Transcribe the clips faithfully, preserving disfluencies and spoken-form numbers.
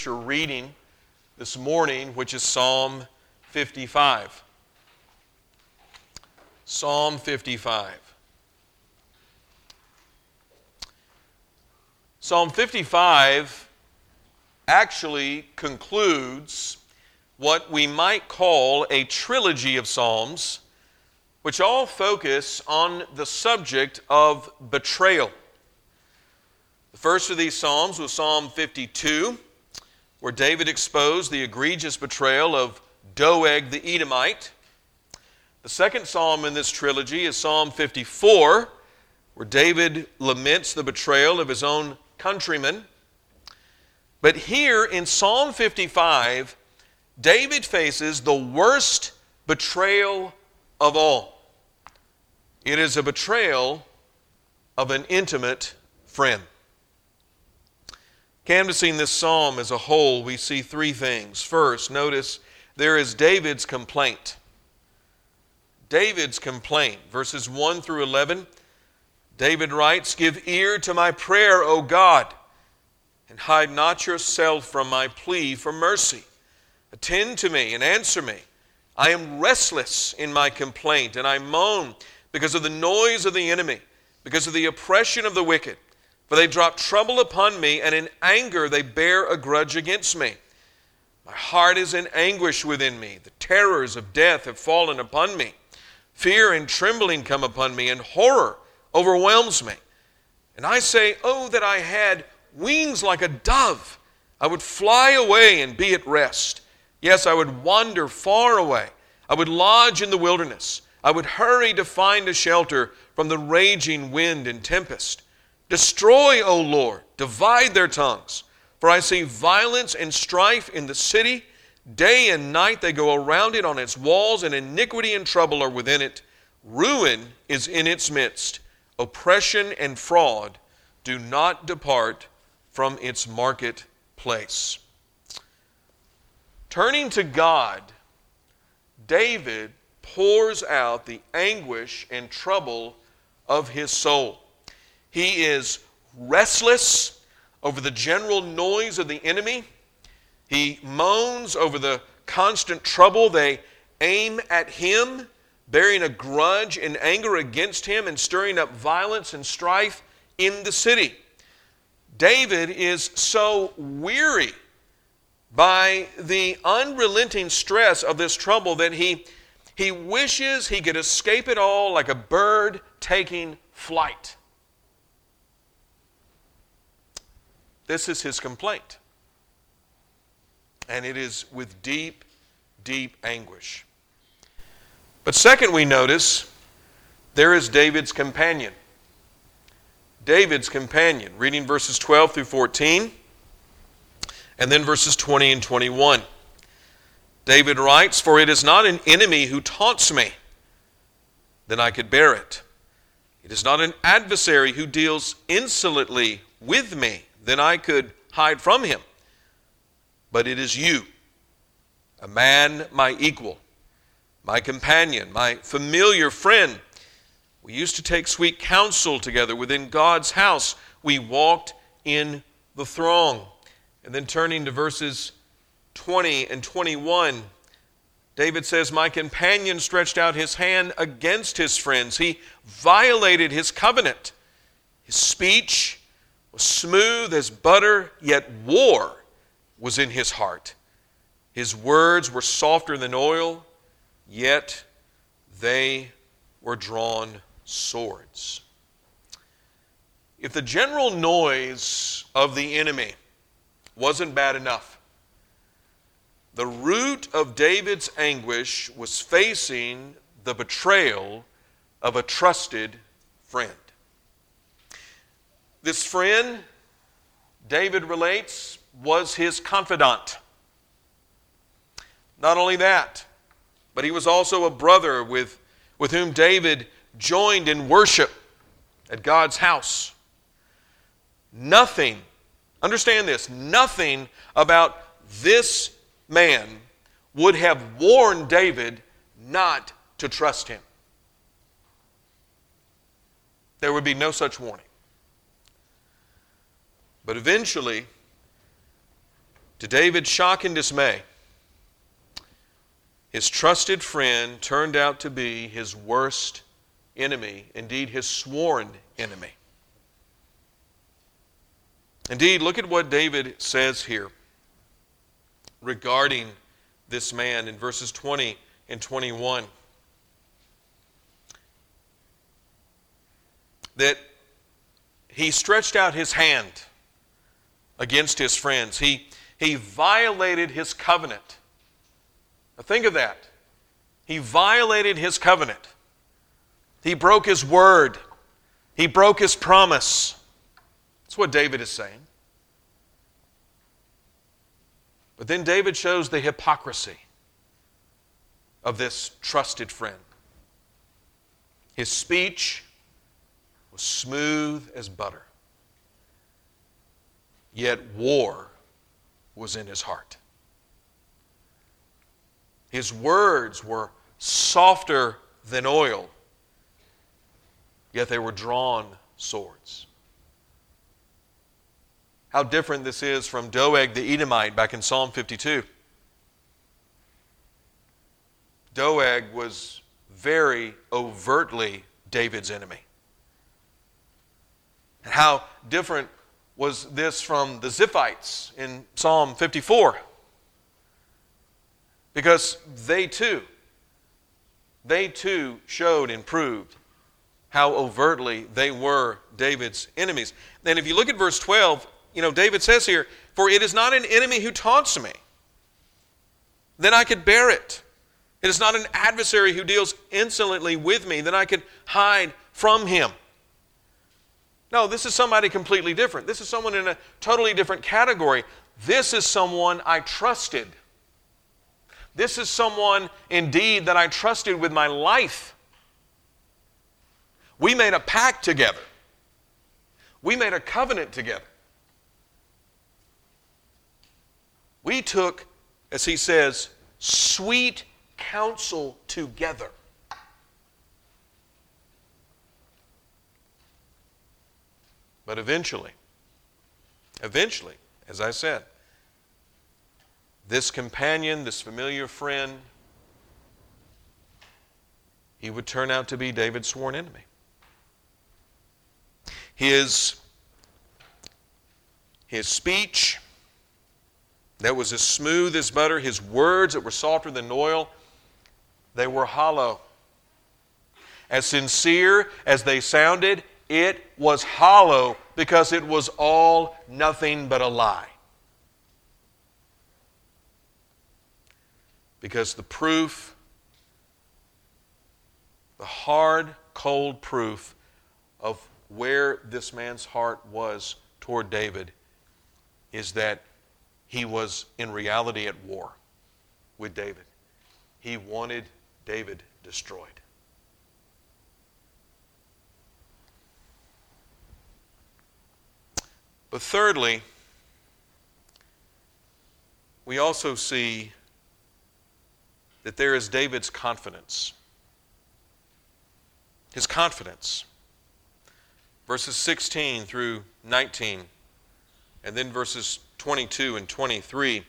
reading this morning, which is Psalm fifty-five. Psalm fifty-five. Psalm fifty-five actually concludes what we might call a trilogy of psalms, which all focus on the subject of betrayal. The first of these psalms was Psalm fifty-two, where David exposed the egregious betrayal of Doeg the Edomite. The second psalm in this trilogy is Psalm fifty-four, where David laments the betrayal of his own countrymen. But here in Psalm fifty-five, David faces the worst betrayal of all. It is a betrayal of an intimate friend. Canvassing this psalm as a whole, we see three things. First, notice there is David's complaint. David's complaint. Verses one through eleven, David writes, "Give ear to my prayer, O God, and hide not yourself from my plea for mercy. Attend to me and answer me. I am restless in my complaint, and I moan because of the noise of the enemy, because of the oppression of the wicked. For they drop trouble upon me, and in anger they bear a grudge against me. My heart is in anguish within me. The terrors of death have fallen upon me. Fear and trembling come upon me, and horror overwhelms me. And I say, oh, that I had wings like a dove. I would fly away and be at rest. Yes, I would wander far away. I would lodge in the wilderness. I would hurry to find a shelter from the raging wind and tempest. Destroy, O Lord, divide their tongues. For I see violence and strife in the city. Day and night they go around it on its walls, and iniquity and trouble are within it. Ruin is in its midst. Oppression and fraud do not depart from its marketplace." Turning to God, David pours out the anguish and trouble of his soul. He is restless over the general noise of the enemy. He moans over the constant trouble they aim at him, bearing a grudge and anger against him and stirring up violence and strife in the city. David is so weary by the unrelenting stress of this trouble that he, he wishes he could escape it all like a bird taking flight. This is his complaint. And it is with deep, deep anguish. But second, we notice there is David's companion. David's companion. Reading verses twelve through fourteen, and then verses twenty and twenty-one. David writes, "For it is not an enemy who taunts me, then I could bear it. It is not an adversary who deals insolently with me, then I could hide from him. But it is you, a man my equal, my companion, my familiar friend. We used to take sweet counsel together within God's house. We walked in the throng." And then turning to verses twenty and twenty-one, David says, "My companion stretched out his hand against his friends. He violated his covenant. His speech was smooth as butter, yet war was in his heart. His words were softer than oil, yet they were drawn swords." If the general noise of the enemy wasn't bad enough, the root of David's anguish was facing the betrayal of a trusted friend. This friend, David relates, was his confidant. Not only that, but he was also a brother with, with whom David joined in worship at God's house. Nothing, understand this, nothing about this man would have warned David not to trust him. There would be no such warning. But eventually, To David's shock and dismay, his trusted friend turned out to be his worst enemy, indeed his sworn enemy. Indeed, look at what David says here regarding this man in verses twenty and twenty-one. That he stretched out his hand against his friends. He, he violated his covenant. Now think of that. He violated his covenant. He broke his word. He broke his promise. That's what David is saying. But then David shows the hypocrisy of this trusted friend. His speech was smooth as butter, yet war was in his heart. His words were softer than oil, yet they were drawn swords. How different this is from Doeg the Edomite back in Psalm fifty-two. Doeg was very overtly David's enemy. And how different was this from the Ziphites in Psalm fifty-four? Because they too, they too showed and proved how overtly they were David's enemies. And if you look at verse twelve, you know, David says here, "For it is not an enemy who taunts me, then I could bear it. It is not an adversary who deals insolently with me, then I could hide from him." No, this is somebody completely different. This is someone in a totally different category. This is someone I trusted. This is someone, indeed, that I trusted with my life. We made a pact together. We made a covenant together. We took, as he says, sweet counsel together. But eventually, eventually, as I said, this companion, this familiar friend, he would turn out to be David's sworn enemy. His, his speech that was as smooth as butter, his words that were softer than oil, they were hollow. As sincere as they sounded, it was hollow because it was all nothing but a lie. Because the proof, the hard, cold proof of where this man's heart was toward David is that he was in reality at war with David. He wanted David destroyed. But thirdly, we also see that there is David's confidence. His confidence. Verses sixteen through nineteen, and then verses twenty-two and twenty-three,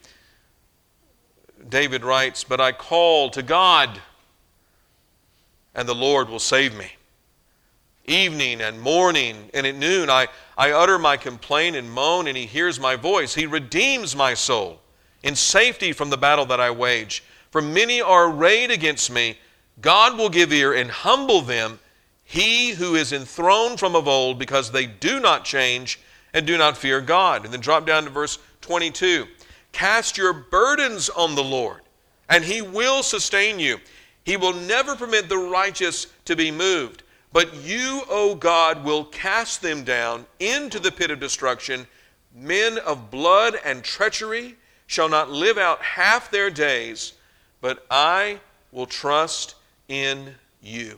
David writes, "But I call to God, and the Lord will save me. Evening and morning and at noon I, I utter my complaint and moan, and he hears my voice. He redeems my soul in safety from the battle that I wage. For many are arrayed against me. God will give ear and humble them, he who is enthroned from of old, because they do not change and do not fear God." And then drop down to verse twenty-two. "Cast your burdens on the Lord, and he will sustain you. He will never permit the righteous to be moved. But you, O God, will cast them down into the pit of destruction. Men of blood and treachery shall not live out half their days, but I will trust in you."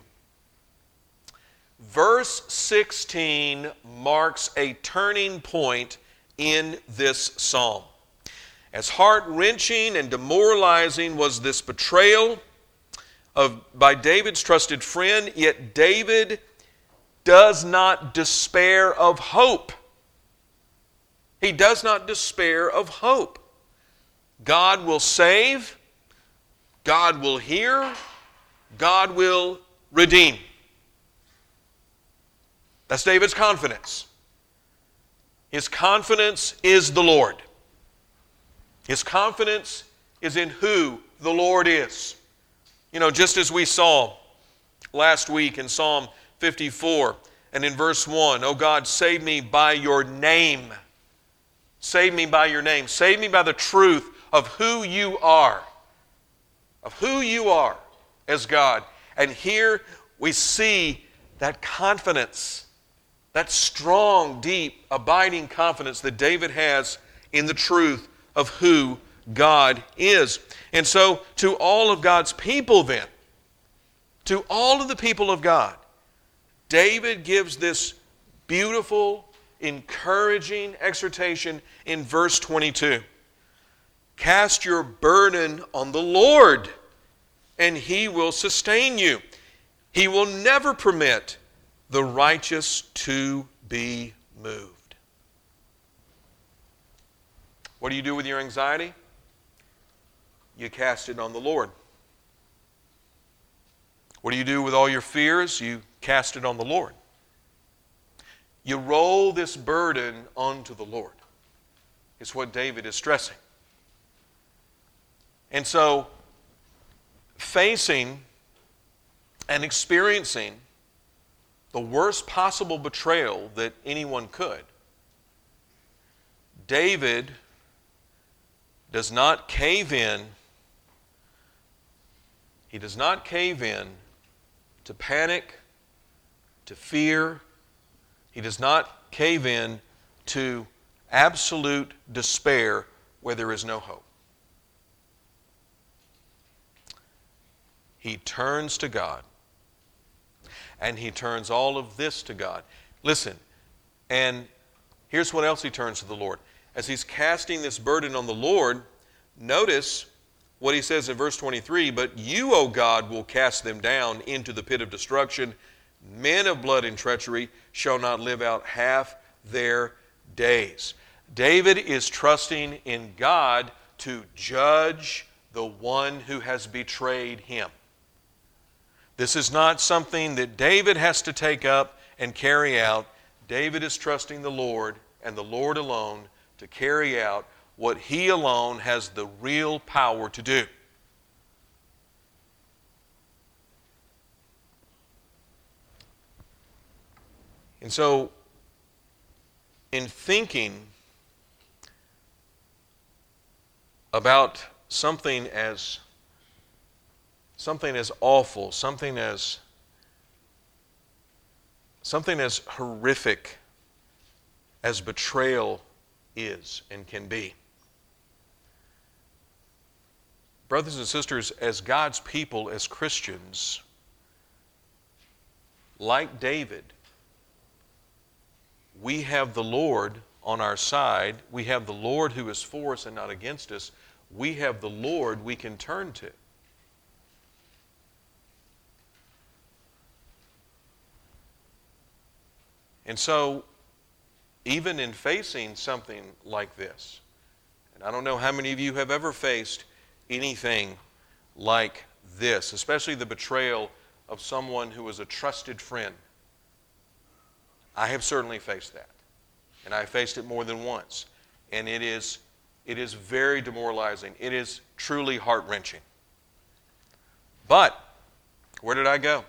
Verse sixteen marks a turning point in this psalm. As heart-wrenching and demoralizing was this betrayal of by David's trusted friend, yet David does not despair of hope. He does not despair of hope. God will save, God will hear, God will redeem. That's David's confidence. His confidence is the Lord. His confidence is in who the Lord is. You know, just as we saw last week in Psalm fifty-four and in verse one, "O God, save me by your name." Save me by your name. Save me by the truth of who you are. Of who you are as God. And here we see that confidence, that strong, deep, abiding confidence that David has in the truth of who God is. And so to all of God's people then, to all of the people of God, David gives this beautiful, encouraging exhortation in verse twenty-two. Cast your burden on the Lord, and He will sustain you. He will never permit the righteous to be moved. What do you do with your anxiety? You cast it on the Lord. What do you do with all your fears? You cast it on the Lord. You roll this burden onto the Lord. It's what David is stressing. And so, facing and experiencing the worst possible betrayal that anyone could, David does not cave in. He does not cave in to panic, to fear. He does not cave in to absolute despair where there is no hope. He turns to God. And he turns all of this to God. Listen, and here's what else he turns to the Lord. As he's casting this burden on the Lord, notice what he says in verse twenty-three, "But you, O God, will cast them down into the pit of destruction. Men of blood and treachery shall not live out half their days." David is trusting in God to judge the one who has betrayed him. This is not something that David has to take up and carry out. David is trusting the Lord and the Lord alone to carry out what He alone has the real power to do. And so, in thinking about something as something as awful, something as something as horrific as betrayal is and can be. Brothers and sisters, as God's people, as Christians, like David, we have the Lord on our side. We have the Lord who is for us and not against us. We have the Lord we can turn to. And so, even in facing something like this, and I don't know how many of you have ever faced anything like this, especially the betrayal of someone who was a trusted friend. I have certainly faced that. And I faced it more than once. And it is, it is very demoralizing. It is truly heart-wrenching. But, where did I go?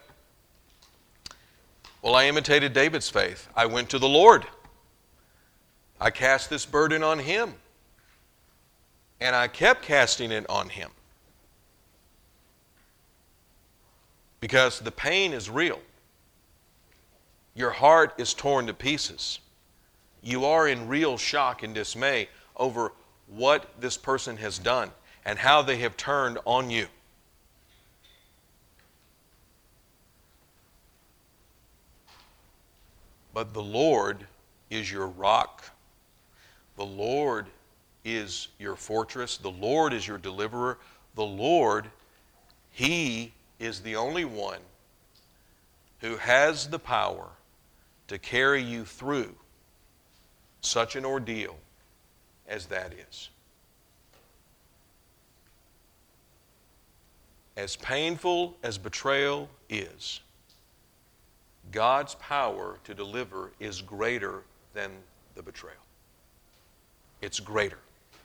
Well, I imitated David's faith. I went to the Lord. I cast this burden on Him. And I kept casting it on Him. Because the pain is real. Your heart is torn to pieces. You are in real shock and dismay over what this person has done and how they have turned on you. But the Lord is your rock. The Lord is your fortress. The Lord is your deliverer. The Lord, He is the only one who has the power to carry you through such an ordeal as that is. as painful as betrayal is, God's power to deliver is greater than the betrayal. It's greater.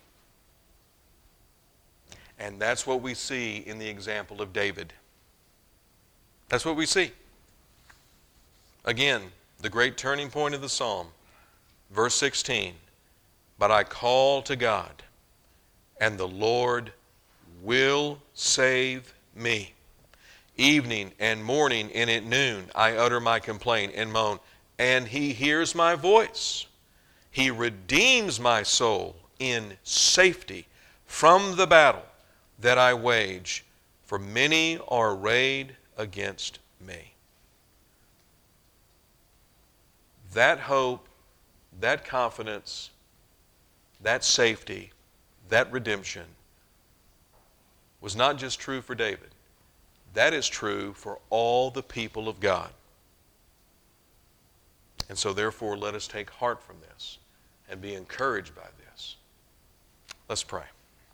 And that's what we see in the example of David. That's what we see. Again, the great turning point of the psalm, verse sixteen. But I call to God, and the Lord will save me. Evening and morning and at noon I utter my complaint and moan, and he hears my voice. He redeems my soul in safety from the battle that I wage, for many are arrayed against me. That hope, that confidence, that safety, that redemption was not just true for David. That is true for all the people of God. And so therefore, let us take heart from this and be encouraged by this. Let's pray.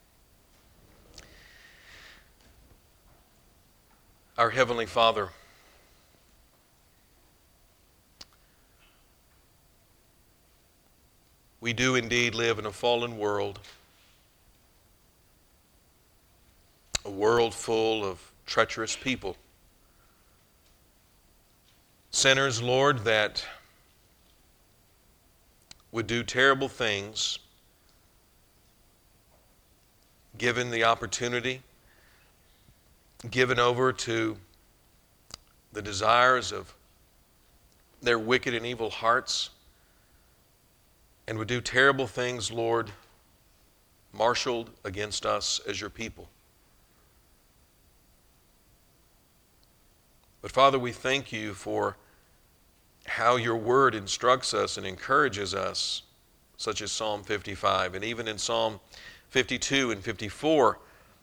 Our Heavenly Father, we do indeed live in a fallen world, a world full of treacherous people. Sinners, Lord, that would do terrible things given the opportunity, given over to the desires of their wicked and evil hearts, and would do terrible things, Lord, marshaled against us as your people. But Father, we thank you for how your word instructs us and encourages us, such as Psalm fifty-five, and even in Psalm fifty-two and fifty-four.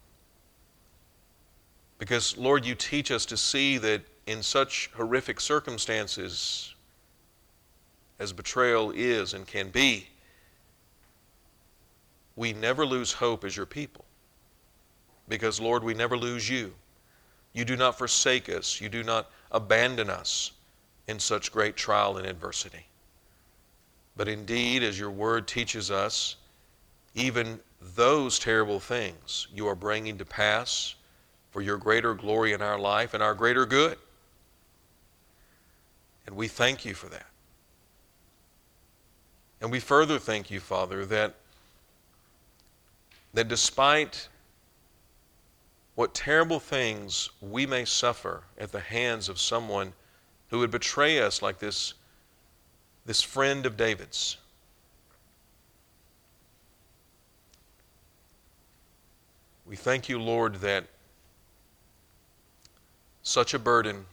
Because, Lord, you teach us to see that in such horrific circumstances as betrayal is and can be, we never lose hope as your people. Because, Lord, we never lose you. You do not forsake us. You do not abandon us in such great trial and adversity. But indeed, as your word teaches us, even those terrible things you are bringing to pass for your greater glory in our life and our greater good. And we thank you for that. And we further thank you, Father, that, that despite what terrible things we may suffer at the hands of someone who would betray us like this, this friend of David's, we thank you, Lord, that such a burden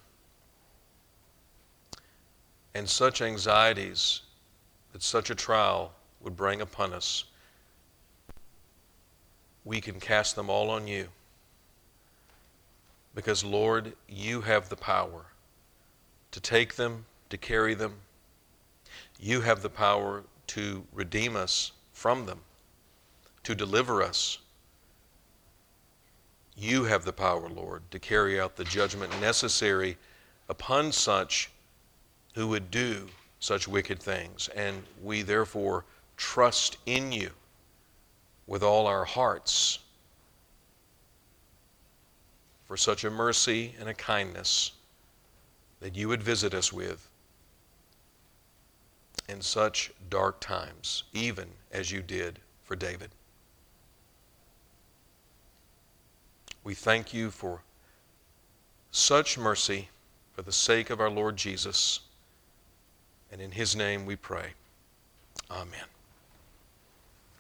and such anxieties that such a trial would bring upon us, we can cast them all on you. Because, Lord, you have the power to take them, to carry them. You have the power to redeem us from them, to deliver us. You have the power, Lord, to carry out the judgment necessary upon such who would do such wicked things. And we therefore trust in you with all our hearts for such a mercy and a kindness that you would visit us with in such dark times, even as you did for David. We thank you for such mercy for the sake of our Lord Jesus. And in his name we pray. Amen.